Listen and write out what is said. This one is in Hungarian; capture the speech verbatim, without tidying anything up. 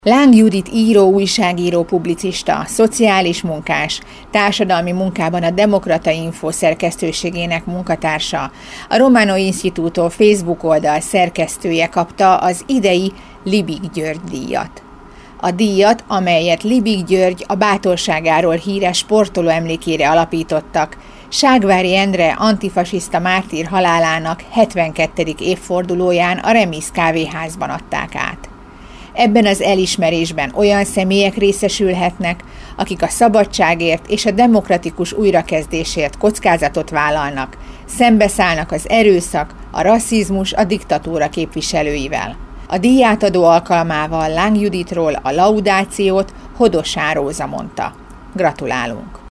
Láng Judit író, újságíró, publicista, szociális munkás, társadalmi munkában a Demokrata Info szerkesztőségének munkatársa, a Romano Instituto Facebook oldal szerkesztője kapta az idei Libik György díjat. A díjat, amelyet Libik György a bátorságáról híres sportoló emlékére alapítottak, Ságvári Endre antifasiszta mártír halálának hetvenkettedik évfordulóján a Remisz kávéházban adták át. Ebben az elismerésben olyan személyek részesülhetnek, akik a szabadságért és a demokratikus újrakezdésért kockázatot vállalnak, szembeszállnak az erőszak, a rasszizmus, a diktatúra képviselőivel. A díjátadó alkalmával Láng Juditról a laudációt Hodosán Róza mondta. Gratulálunk!